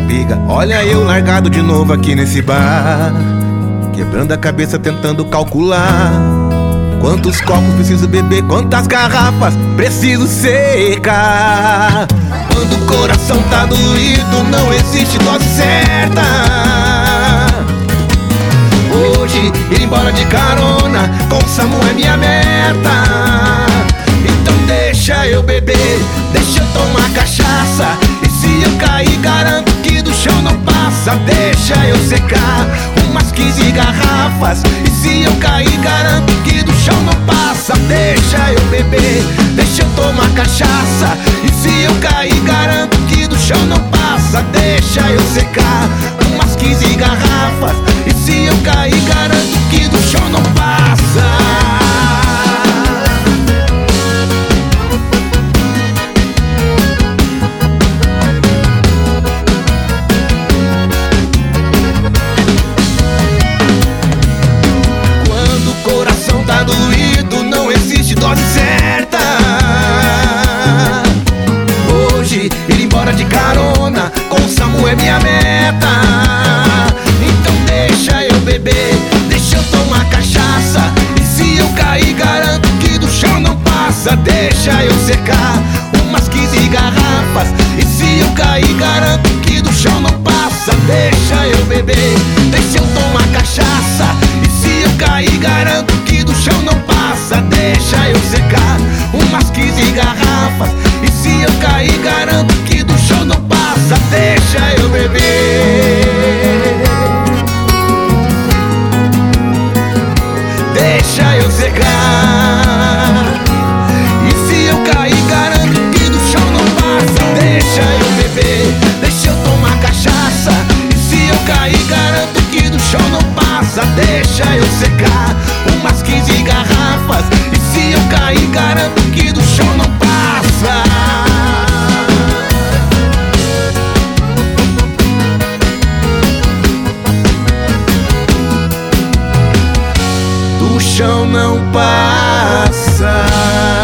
espiga. Olha eu largado de novo aqui nesse bar, quebrando a cabeça tentando calcular quantos copos preciso beber, quantas garrafas preciso secar. Quando o coração tá doído, não existe dose certa. Hoje, ir embora de carona com o Samu é minha meta. Então deixa eu beber, deixa eu tomar cachaça. E se eu cair, garanto que do chão não passa. Deixa eu secar umas 15 garrafas. E se eu cair, garanto que do chão não passa. Deixa eu beber, deixa eu tomar cachaça. E se eu cair, garanto que do chão não passa. Deixa eu secar umas 15 garrafas. E se eu cair, garanto que do chão não passa. Dose certa. Hoje, ir embora de carona com o Samu é minha meta. Então deixa eu beber, deixa eu tomar cachaça. E se eu cair, garanto que do chão não passa. Deixa eu secar umas 15 garrafas. E se eu cair, garanto que do chão não passa. Deixa eu beber, deixa eu tomar cachaça. E se eu cair, garanto que do chão não passa. Deixa eu secar umas 15 garrafas. E se eu cair, garanto que do chão não passa. Deixa eu beber, deixa eu secar. E se eu cair, garanto que do chão não passa. Deixa eu beber, deixa eu tomar cachaça. E se eu cair, garanto que do chão não passa. Deixa eu secar umas 15 garrafas. E se eu cair, garanto que do chão não passa. Do chão não passa.